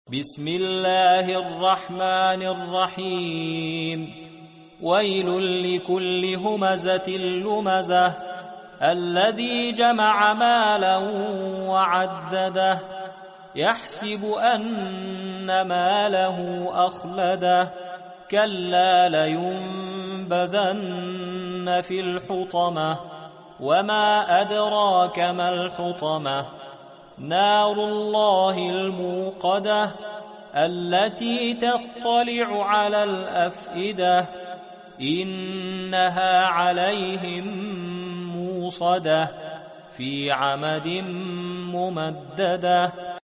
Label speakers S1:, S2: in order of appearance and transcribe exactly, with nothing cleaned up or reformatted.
S1: بسم الله الرحمن الرحيم ويل لكل همزة لمزة الذي جمع مالا وعدده يحسب أن ماله أخلده كلا لينبذن في الحطمة وما أدراك ما الحطمة نار الله الموقدة التي تطلع على الأفئدة إنها عليهم موصدة في عمد ممددة